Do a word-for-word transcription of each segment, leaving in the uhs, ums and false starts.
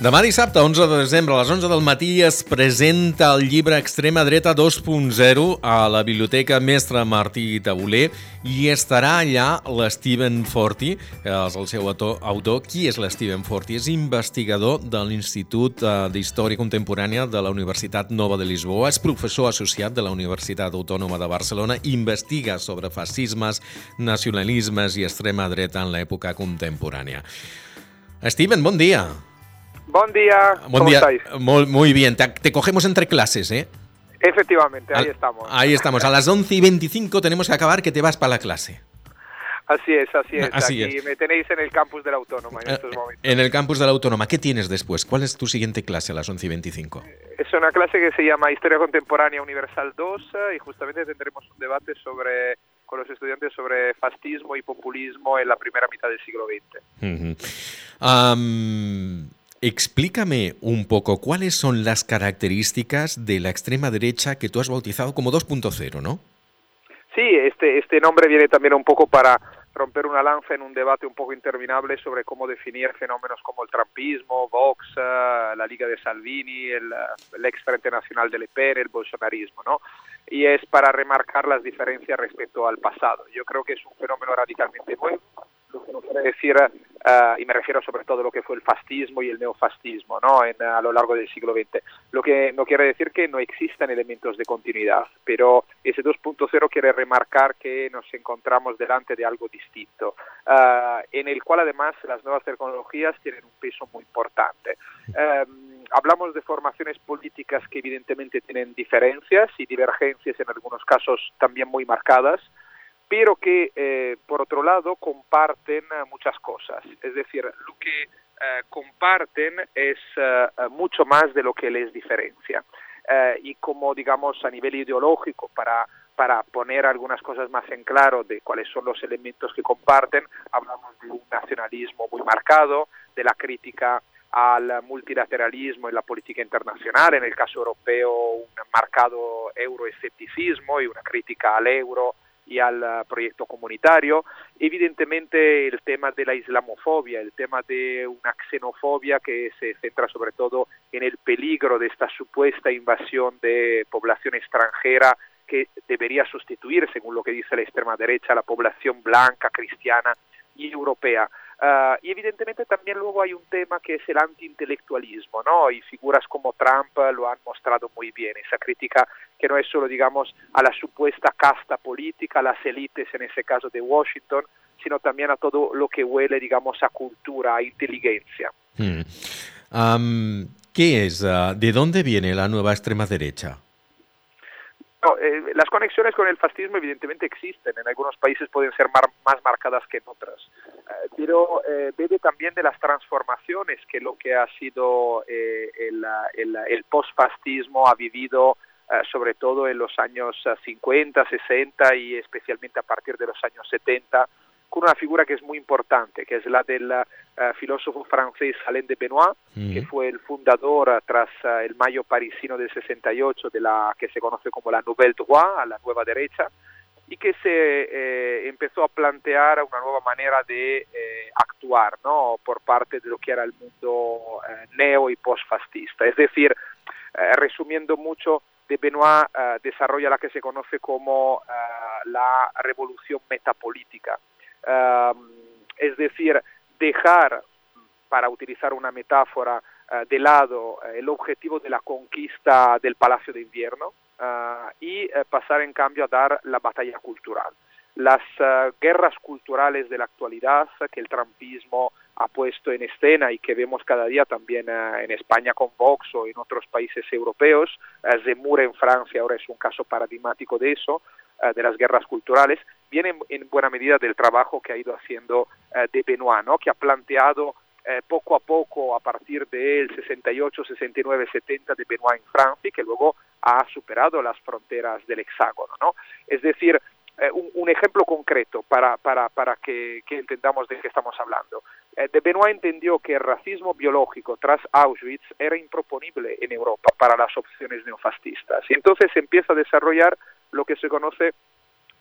Demà dissabte, onze de desembre, a les onze del matí, es presenta el llibre Extrema Dreta dos punt zero a la Biblioteca Mestre Martí Tauler i estarà allà l'Steven Forti, que és el seu autor. Qui és l'Steven Forti? És investigador de l'Institut d'Història Contemporània de la Universitat Nova de Lisboa, és professor associat de la Universitat Autònoma de Barcelona, investiga sobre fascismes, nacionalismes i extrema dreta en l'època contemporània. Steven, bon dia. Buen día, Buen ¿cómo día. estáis? Muy, muy bien, te, te cogemos entre clases, ¿eh? Efectivamente, ahí Al, estamos. Ahí estamos, a las once y veinticinco tenemos que acabar, que te vas para la clase. Así es, así es. Así Aquí es. me tenéis en el campus de la Autónoma en estos momentos. En el campus de la Autónoma. ¿Qué tienes después? ¿Cuál es tu siguiente clase a las once y veinticinco? Es una clase que se llama Historia Contemporánea Universal dos y justamente tendremos un debate sobre con los estudiantes sobre fascismo y populismo en la primera mitad del siglo veinte. Uh-huh. Um, explícame un poco cuáles son las características de la extrema derecha que tú has bautizado como dos punto cero, ¿no? Sí, este, este nombre viene también un poco para romper una lanza en un debate un poco interminable sobre cómo definir fenómenos como el trumpismo, Vox, uh, la Liga de Salvini, el, uh, el ex Frente Nacional de Le Pen, el bolsonarismo, ¿no? Y es para remarcar las diferencias respecto al pasado. Yo creo que es un fenómeno radicalmente nuevo, lo que no quiere decir, uh, y me refiero sobre todo a lo que fue el fascismo y el neofascismo, ¿no? En, a lo largo del siglo veinte. Lo que no quiere decir que no existan elementos de continuidad, pero ese dos punto cero quiere remarcar que nos encontramos delante de algo distinto, uh, en el cual además las nuevas tecnologías tienen un peso muy importante. Um, hablamos de formaciones políticas que evidentemente tienen diferencias y divergencias en algunos casos también muy marcadas, pero que, eh, por otro lado, comparten uh, muchas cosas. Es decir, lo que uh, comparten es uh, mucho más de lo que les diferencia. Uh, y como, digamos, a nivel ideológico, para, para poner algunas cosas más en claro de cuáles son los elementos que comparten, hablamos de un nacionalismo muy marcado, de la crítica al multilateralismo en la política internacional, en el caso europeo un marcado euroescepticismo y una crítica al euro y al uh, proyecto comunitario, evidentemente el tema de la islamofobia, el tema de una xenofobia que se centra sobre todo en el peligro de esta supuesta invasión de población extranjera que debería sustituir, según lo que dice la extrema derecha, la población blanca, cristiana y europea. Uh, y evidentemente también luego hay un tema que es el antiintelectualismo, ¿no? Y figuras como Trump lo han mostrado muy bien, esa crítica que no es solo, digamos, a la supuesta casta política, a las élites, en ese caso de Washington, sino también a todo lo que huele, digamos, a cultura, a inteligencia. Hmm. Um, ¿Qué es? Uh, ¿De dónde viene la nueva extrema derecha? No, eh, las conexiones con el fascismo evidentemente existen, en algunos países pueden ser mar, más marcadas que en otras, eh, pero eh, bebe también de las transformaciones que lo que ha sido eh, el, el, el postfascismo ha vivido, eh, sobre todo en los años cincuenta, sesenta y especialmente a partir de los años setenta, con una figura que es muy importante, que es la del uh, filósofo francés Alain de Benoist, mm. que fue el fundador uh, tras uh, el mayo parisino del sesenta y ocho de la que se conoce como la Nouvelle Droite, la nueva derecha, y que se eh, empezó a plantear una nueva manera de eh, actuar, ¿no? Por parte de lo que era el mundo eh, neo y postfascista. Es decir, eh, resumiendo mucho, de Benoist uh, desarrolla la que se conoce como uh, la revolución metapolítica. Uh, es decir, dejar, para utilizar una metáfora, uh, de lado uh, el objetivo de la conquista del Palacio de Invierno uh, y uh, pasar en cambio a dar la batalla cultural. Las uh, guerras culturales de la actualidad que el trumpismo ha puesto en escena y que vemos cada día también uh, en España con Vox o en otros países europeos, uh, Zemmour en Francia ahora es un caso paradigmático de eso, uh, de las guerras culturales, viene en, en buena medida del trabajo que ha ido haciendo uh, de Benoist, ¿no? Que ha planteado uh, poco a poco a partir del sesenta y ocho, sesenta y nueve, setenta de Benoist en Francia, que luego ha superado las fronteras del hexágono, ¿no? Es decir, Eh, un, un ejemplo concreto para, para, para que, que entendamos de qué estamos hablando. Eh, de Benoist entendió que el racismo biológico tras Auschwitz era improponible en Europa para las opciones neofascistas. Y entonces empieza a desarrollar lo que se conoce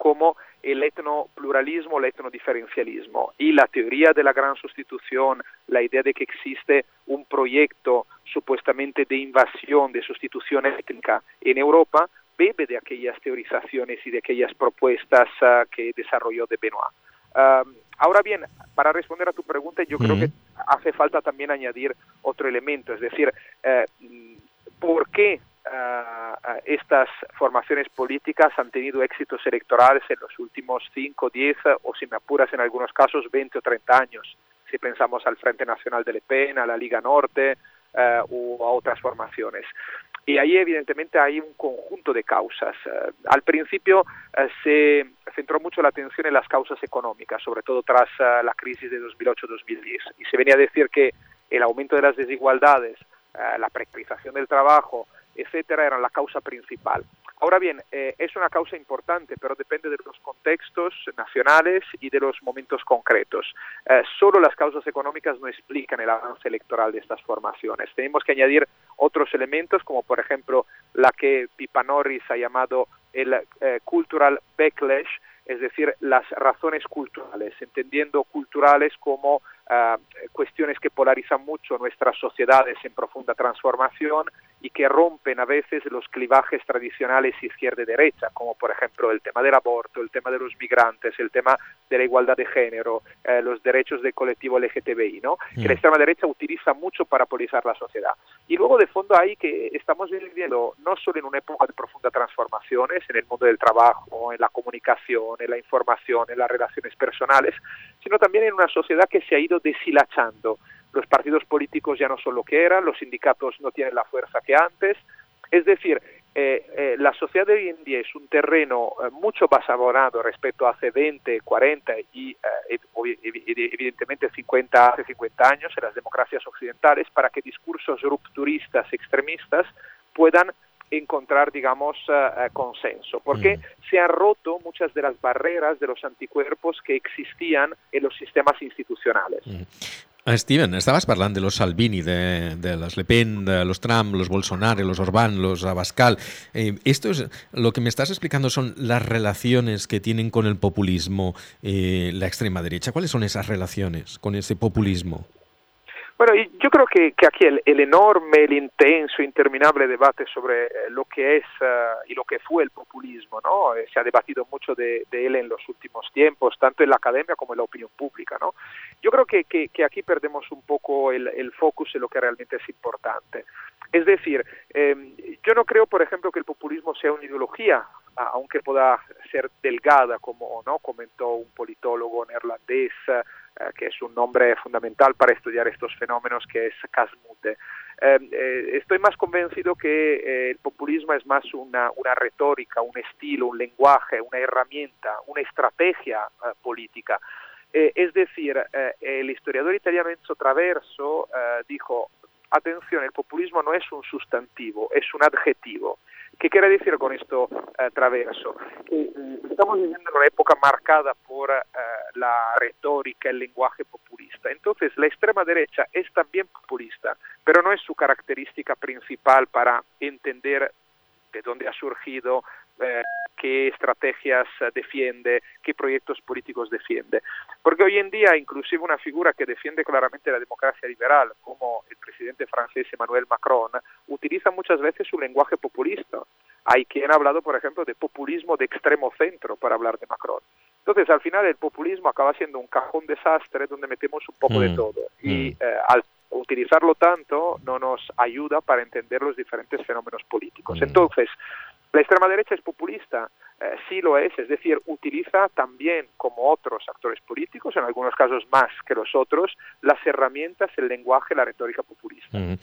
como el etnopluralismo, el etnodiferencialismo. Y la teoría de la gran sustitución, la idea de que existe un proyecto supuestamente de invasión, de sustitución étnica en Europa, bebe de aquellas teorizaciones y de aquellas propuestas uh, que desarrolló de Benoit. Uh, ahora bien, para responder a tu pregunta, yo mm. creo que hace falta también añadir otro elemento, es decir, uh, ¿por qué Uh, uh, estas formaciones políticas han tenido éxitos electorales en los últimos cinco, diez o, si me apuras, en algunos casos veinte o treinta años? Si pensamos al Frente Nacional de Le Pen, a la Liga Norte uh, o a otras formaciones. Y ahí evidentemente hay un conjunto de causas. Uh, al principio uh, se centró mucho la atención en las causas económicas, sobre todo tras uh, la crisis de dos mil ocho dos mil diez. Y se venía a decir que el aumento de las desigualdades, uh, la precarización del trabajo, etcétera, eran la causa principal. Ahora bien, eh, es una causa importante, pero depende de los contextos nacionales y de los momentos concretos. Eh, solo las causas económicas no explican el avance electoral de estas formaciones. Tenemos que añadir otros elementos, como por ejemplo la que Pippa Norris ha llamado el eh, cultural backlash, es decir, las razones culturales, entendiendo culturales como uh, cuestiones que polarizan mucho nuestras sociedades en profunda transformación y que rompen a veces los clivajes tradicionales izquierda y derecha, como por ejemplo el tema del aborto, el tema de los migrantes, el tema de la igualdad de género, eh, los derechos del colectivo L G T B I, ¿no? Mm. Que la extrema derecha utiliza mucho para polarizar la sociedad. Y luego de fondo hay que estamos viviendo no solo en una época de profunda transformaciones, en el mundo del trabajo, en la comunicación, en la información, en las relaciones personales, sino también en una sociedad que se ha ido deshilachando. Los partidos políticos ya no son lo que eran, los sindicatos no tienen la fuerza que antes. Es decir, eh, eh, la sociedad de hoy en día es un terreno eh, mucho más abonado respecto a hace veinte, cuarenta y eh, evidentemente cincuenta, hace cincuenta años en las democracias occidentales, para que discursos rupturistas, extremistas, puedan encontrar, digamos, uh, consenso, porque mm. se han roto muchas de las barreras de los anticuerpos que existían en los sistemas institucionales. Mm. Steven, estabas parlant de los Salvini, de, de los Le Pen, de los Trump, los Bolsonaro, los Orbán, los Abascal. Eh, esto es lo que me estás explicando, son las relaciones que tienen con el populismo eh, la extrema derecha. ¿Cuáles son esas relaciones con ese populismo? Bueno, yo creo que, que aquí el, el enorme, el intenso, interminable debate sobre eh, lo que es uh, y lo que fue el populismo, ¿no? Eh, se ha debatido mucho de, de él en los últimos tiempos, tanto en la academia como en la opinión pública, ¿no? Yo creo que, que, que aquí perdemos un poco el, el focus en lo que realmente es importante. Es decir, eh, yo no creo, por ejemplo, que el populismo sea una ideología, aunque pueda ser delgada, como no comentó un politólogo neerlandés, eh, que es un nombre fundamental para estudiar estos fenómenos, que es Casmute. Eh, eh, estoy más convencido que eh, el populismo es más una, una retórica, un estilo, un lenguaje, una herramienta, una estrategia eh, política. Eh, es decir, eh, el historiador italiano Enzo Traverso eh, dijo: atención, el populismo no es un sustantivo, es un adjetivo. ¿Qué quiere decir con esto eh, Traverso? Que eh, estamos viviendo en una época marcada por eh, la retórica, el lenguaje populista. Entonces, la extrema derecha es también populista, pero no es su característica principal para entender de dónde ha surgido, eh, qué estrategias defiende, qué proyectos políticos defiende. Porque hoy en día, inclusive una figura que defiende claramente la democracia liberal, como el presidente francés Emmanuel Macron, utiliza muchas veces un lenguaje populista. Hay quien ha hablado, por ejemplo, de populismo de extremo centro para hablar de Macron. Entonces, al final, el populismo acaba siendo un cajón desastre donde metemos un poco mm. de todo. Y mm. eh, al utilizarlo tanto, no nos ayuda para entender los diferentes fenómenos políticos. Mm. Entonces, la extrema derecha es populista, eh, sí lo es, es decir, utiliza también, como otros actores políticos, en algunos casos más que los otros, las herramientas, el lenguaje, la retórica populista. Mm.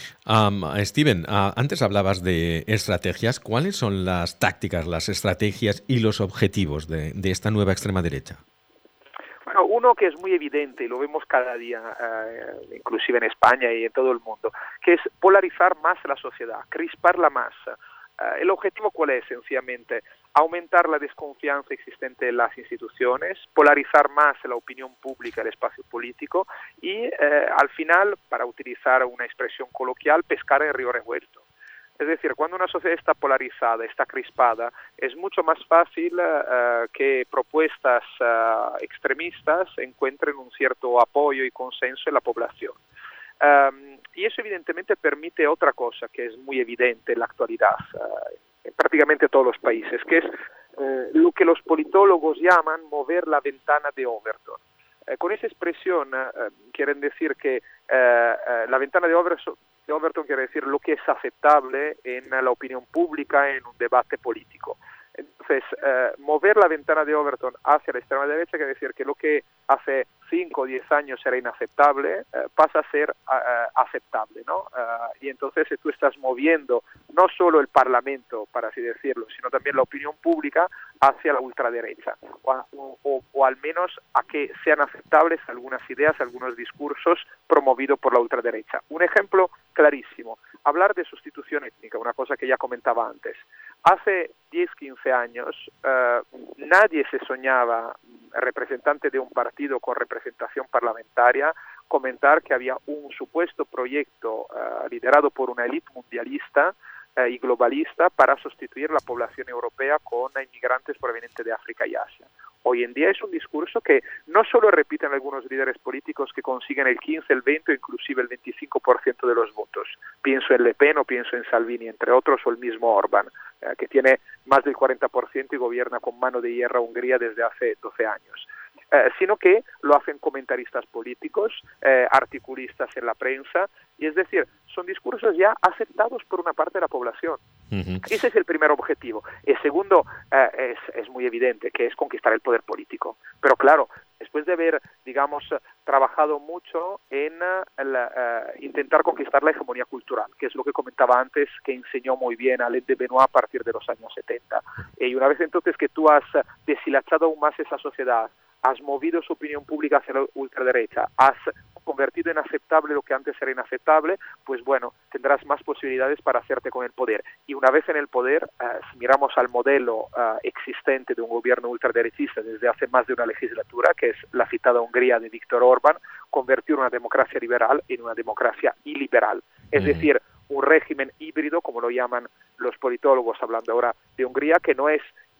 Um, Steven, uh, antes hablabas de estrategias. ¿Cuáles son las tácticas, las estrategias y los objetivos de, de esta nueva extrema derecha? Bueno, uno que es muy evidente y lo vemos cada día, uh, inclusive en España y en todo el mundo, que es polarizar más la sociedad, crisparla más. Uh, ¿El objetivo cuál es? Sencillamente aumentar la desconfianza existente en las instituciones, polarizar más la opinión pública, el espacio político y, uh, al final, para utilizar una expresión coloquial, pescar en río revuelto. Es decir, cuando una sociedad está polarizada, está crispada, es mucho más fácil uh, que propuestas uh, extremistas encuentren un cierto apoyo y consenso en la población. Um, y eso evidentemente permite otra cosa que es muy evidente en la actualidad, uh, en prácticamente todos los países, que es uh, lo que los politólogos llaman mover la ventana de Overton. Uh, con esa expresión uh, quieren decir que uh, uh, la ventana de Overton de Overton quiere decir lo que es aceptable en la opinión pública, en un debate político. Entonces, eh, mover la ventana de Overton hacia la extrema derecha quiere decir que lo que hace cinco o diez años era inaceptable, eh, pasa a ser uh, aceptable, ¿no? Uh, y entonces tú estás moviendo no solo el Parlamento, para así decirlo, sino también la opinión pública hacia la ultraderecha, o, o, o al menos a que sean aceptables algunas ideas, algunos discursos promovidos por la ultraderecha. Un ejemplo clarísimo, hablar de sustitución étnica, una cosa que ya comentaba antes. Hace diez, quince años eh, nadie se soñaba, representante de un partido con representación parlamentaria, comentar que había un supuesto proyecto eh, liderado por una élite mundialista eh, y globalista para sustituir la población europea con inmigrantes provenientes de África y Asia. Hoy en día es un discurso que no solo repiten algunos líderes políticos que consiguen el quince, el veinte o inclusive el veinticinco por ciento de los votos. Pienso en Le Pen o pienso en Salvini, entre otros, o el mismo Orbán, eh, que tiene más del cuarenta por ciento y gobierna con mano de hierro a Hungría desde hace doce años. Eh, sino que lo hacen comentaristas políticos, eh, articulistas en la prensa, y es decir, son discursos ya aceptados por una parte de la población. Uh-huh. Ese es el primer objetivo. El segundo eh, es, es muy evidente, que es conquistar el poder político. Pero claro, después de haber, digamos, trabajado mucho en el, uh, intentar conquistar la hegemonía cultural, que es lo que comentaba antes, que enseñó muy bien Alain de Benoist a partir de los años setenta. Y una vez entonces que tú has deshilachado aún más esa sociedad, has movido su opinión pública hacia la ultraderecha, has convertido en aceptable lo que antes era inaceptable, pues bueno, tendrás más posibilidades para hacerte con el poder. Y una vez en el poder, eh, si miramos al modelo eh, existente de un gobierno ultraderechista desde hace más de una legislatura, que es la citada Hungría de Viktor Orbán, convertir una democracia liberal en una democracia iliberal. Es mm. decir, un régimen híbrido, como lo llaman los politólogos hablando ahora de Hungría, que no es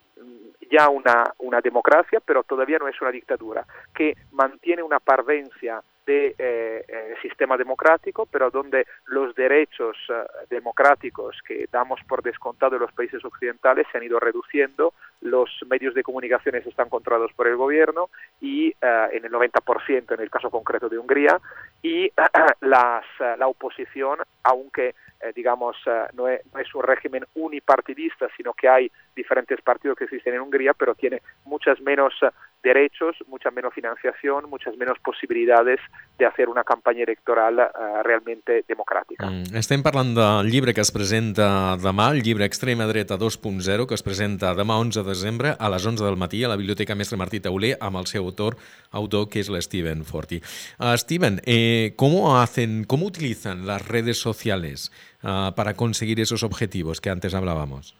ya una, una democracia, pero todavía no es una dictadura, que mantiene una parvencia de eh, eh, sistema democrático, pero donde los derechos eh, democráticos que damos por descontado en los países occidentales se han ido reduciendo, los medios de comunicación están controlados por el gobierno y eh, en el noventa por ciento en el caso concreto de Hungría, y eh, las, la oposición, aunque eh, digamos eh, no, es, no es un régimen unipartidista, sino que hay diferentes partidos que existen en Hungría, pero tiene muchas menos eh, derechos, mucha menos financiación, muchas menos possibilitats de hacer una campanya electoral uh, realmente democràtica. Mm, estem parlant del llibre que es presenta demà, el llibre Extrema Dreta dos punt zero, que es presenta demà onze de desembre a les onze del matí a la Biblioteca Mestre Martí Tauler amb el seu autor, autor que es la Steven Forti. Uh, Steven, eh, ¿cómo hacen, cómo utilizan las redes sociales uh, para conseguir esos objetivos que antes hablábamos?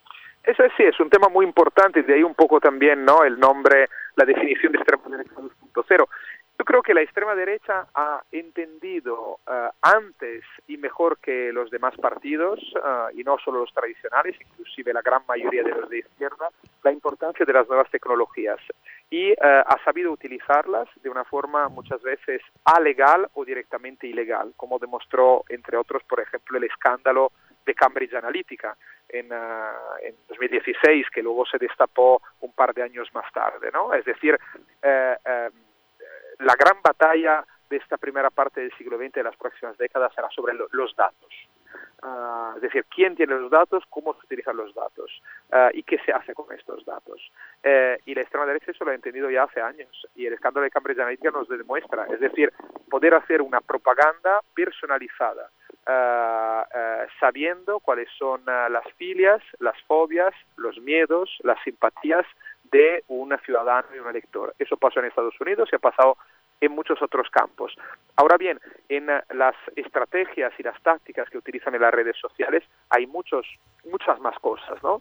Eso sí, es un tema muy importante y de ahí un poco también, ¿no?, el nombre, la definición de extrema derecha dos punto cero. Yo creo que la extrema derecha ha entendido uh, antes y mejor que los demás partidos, uh, y no solo los tradicionales, inclusive la gran mayoría de los de izquierda, la importancia de las nuevas tecnologías y uh, ha sabido utilizarlas de una forma muchas veces alegal o directamente ilegal, como demostró, entre otros, por ejemplo, el escándalo de Cambridge Analytica en, uh, en dos mil dieciséis, que luego se destapó un par de años más tarde, ¿no? Es decir, eh, eh, la gran batalla de esta primera parte del siglo veinte, de las próximas décadas, será sobre lo, los datos. Uh, es decir, quién tiene los datos, cómo se utilizan los datos uh, y qué se hace con estos datos. Uh, y la extrema derecha eso lo ha entendido ya hace años y el escándalo de Cambridge Analytica nos lo demuestra. Es decir, poder hacer una propaganda personalizada, Uh, uh, sabiendo cuáles son uh, las filias, las fobias, los miedos, las simpatías de un ciudadano y un elector. Eso pasó en Estados Unidos y ha pasado en muchos otros campos. Ahora bien, en uh, las estrategias y las tácticas que utilizan en las redes sociales hay muchos, muchas más cosas, ¿no?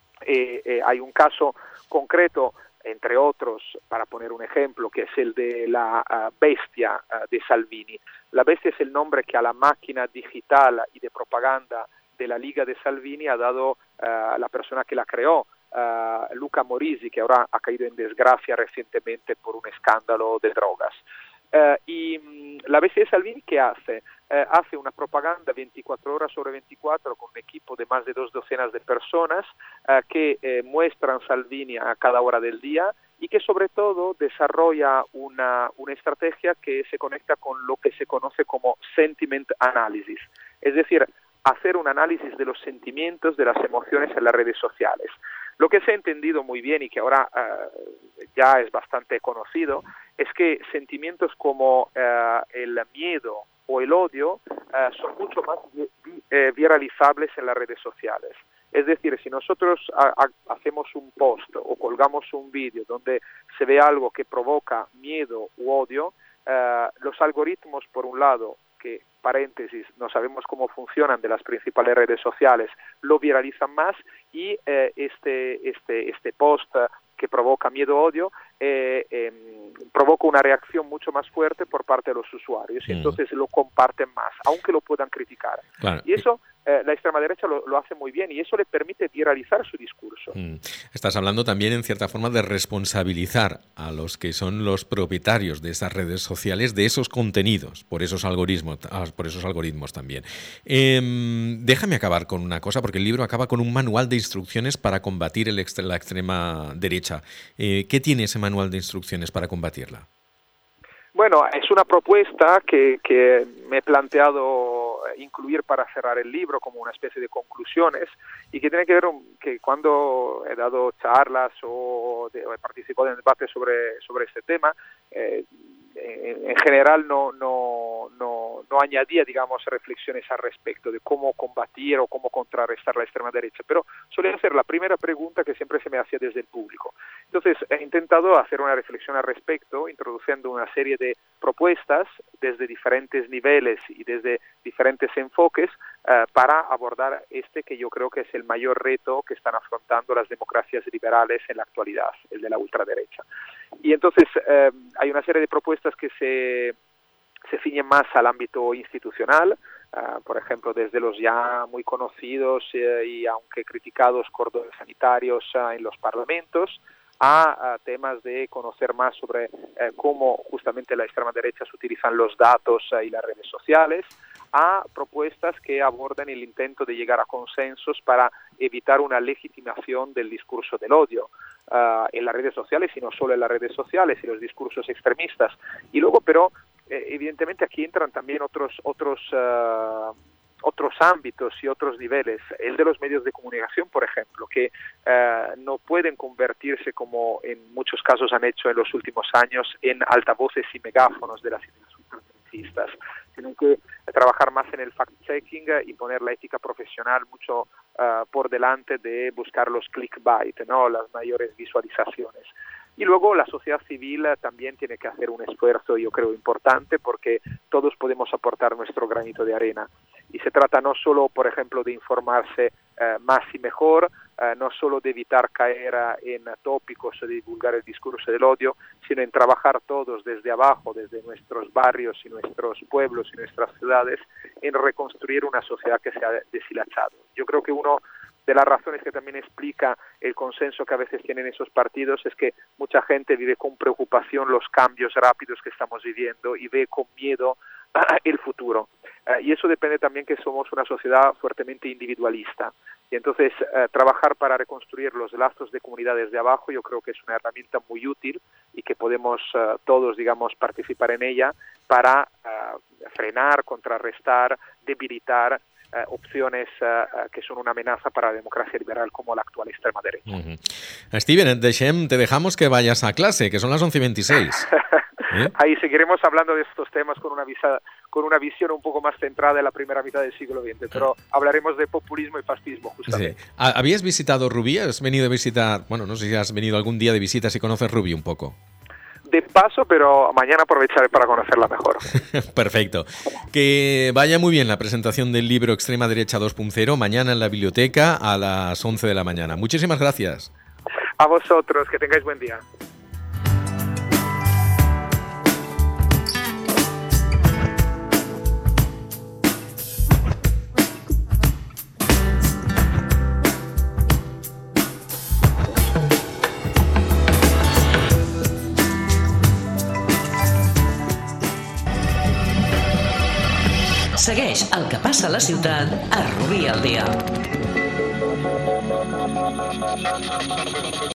Eh, eh, hay un caso concreto, entre otros, para poner un ejemplo, que es el de la uh, bestia uh, de Salvini. La bestia es el nombre que a la máquina digital y de propaganda de la Liga de Salvini ha dado uh, la persona que la creó, uh, Luca Morisi, que ahora ha caído en desgracia recientemente por un escándalo de drogas. Uh, y um, la B C E Salvini, ¿qué hace? Uh, hace una propaganda veinticuatro horas sobre veinticuatro con un equipo de más de dos docenas de personas uh, que uh, muestran Salvini a cada hora del día y que sobre todo desarrolla una, una estrategia que se conecta con lo que se conoce como sentiment analysis, es decir, hacer un análisis de los sentimientos, de las emociones en las redes sociales. Lo que se ha entendido muy bien y que ahora uh, ya es bastante conocido es que sentimientos como uh, el miedo o el odio uh, son mucho más vi- eh, viralizables en las redes sociales. Es decir, si nosotros a- a- hacemos un post o colgamos un vídeo donde se ve algo que provoca miedo u odio, uh, los algoritmos, por un lado, que, paréntesis, no sabemos cómo funcionan de las principales redes sociales, lo viralizan más y eh, este, este, este post que provoca miedo o odio eh, eh, provoca una reacción mucho más fuerte por parte de los usuarios y mm. entonces lo comparten más, aunque lo puedan criticar. Claro. Y eso eh, la extrema derecha lo, lo hace muy bien y eso le permite viralizar su discurso. Mm. Estás hablando también, en cierta forma, de responsabilizar a los que son los propietarios de esas redes sociales de esos contenidos, por esos algoritmos, por esos algoritmos también. Eh, déjame acabar con una cosa, porque el libro acaba con un manual de instrucciones para combatir el extre- la extrema derecha. Eh, ¿Qué tiene ese manual de instrucciones para combatirla? Bueno, es una propuesta que, que me he planteado incluir para cerrar el libro como una especie de conclusiones y que tiene que ver con que cuando he dado charlas o, de, o he participado en debates sobre, sobre este tema, eh, en, en general no, no, no, no añadía, digamos, reflexiones al respecto de cómo combatir o cómo contrarrestar la extrema derecha, pero solía ser la primera pregunta que siempre se me hacía desde el público. Entonces he intentado hacer una reflexión al respecto, introduciendo una serie de propuestas desde diferentes niveles y desde diferentes enfoques uh, para abordar este que yo creo que es el mayor reto que están afrontando las democracias liberales en la actualidad, el de la ultraderecha. Y entonces uh, hay una serie de propuestas que se, se ciñen más al ámbito institucional, uh, por ejemplo, desde los ya muy conocidos uh, y aunque criticados cordones sanitarios uh, en los parlamentos, a, a temas de conocer más sobre eh, cómo justamente la extrema derecha se utilizan los datos eh, y las redes sociales, a propuestas que abordan el intento de llegar a consensos para evitar una legitimación del discurso del odio uh, en las redes sociales y no solo en las redes sociales y los discursos extremistas. Y luego, pero, eh, evidentemente aquí entran también otros otros uh, otros ámbitos y otros niveles, el de los medios de comunicación, por ejemplo, que eh, no pueden convertirse, como en muchos casos han hecho en los últimos años, en altavoces y megáfonos de las ideas ultraderechistas. Tienen que trabajar más en el fact-checking y poner la ética profesional mucho uh, por delante de buscar los clickbait, ¿no? Las mayores visualizaciones. Y luego la sociedad civil también tiene que hacer un esfuerzo, yo creo, importante, porque todos podemos aportar nuestro granito de arena. Y se trata no solo, por ejemplo, de informarse eh, más y mejor, eh, no solo de evitar caer en tópicos o de divulgar el discurso del odio, sino en trabajar todos desde abajo, desde nuestros barrios y nuestros pueblos y nuestras ciudades, en reconstruir una sociedad que se ha deshilachado. Yo creo que uno de las razones que también explica el consenso que a veces tienen esos partidos es que mucha gente vive con preocupación los cambios rápidos que estamos viviendo y ve con miedo el futuro. Uh, y eso depende también que somos una sociedad fuertemente individualista. Y entonces uh, trabajar para reconstruir los lazos de comunidades de abajo yo creo que es una herramienta muy útil y que podemos uh, todos, digamos, participar en ella para uh, frenar, contrarrestar, debilitar Uh, opciones uh, que son una amenaza para la democracia liberal como la actual extrema derecha. Uh-huh. Steven, deixem, te dejamos que vayas a clase, que son las once y veintiséis. ¿Eh? Ahí seguiremos hablando de estos temas con una, visa, con una visión un poco más centrada en la primera mitad del siglo veinte, pero uh-huh. hablaremos de populismo y fascismo, justamente. Sí. ¿Habías visitado Rubí? ¿Has venido a visitar? Bueno, no sé si has venido algún día de visita, si conoces Rubí un poco. De paso, pero mañana aprovecharé para conocerla mejor. Perfecto. Que vaya muy bien la presentación del libro Extrema Derecha dos punto cero, mañana en la biblioteca a las once de la mañana. Muchísimas gracias. A vosotros, que tengáis buen día. Segueix el que passa a la ciutat a Rubí al dia.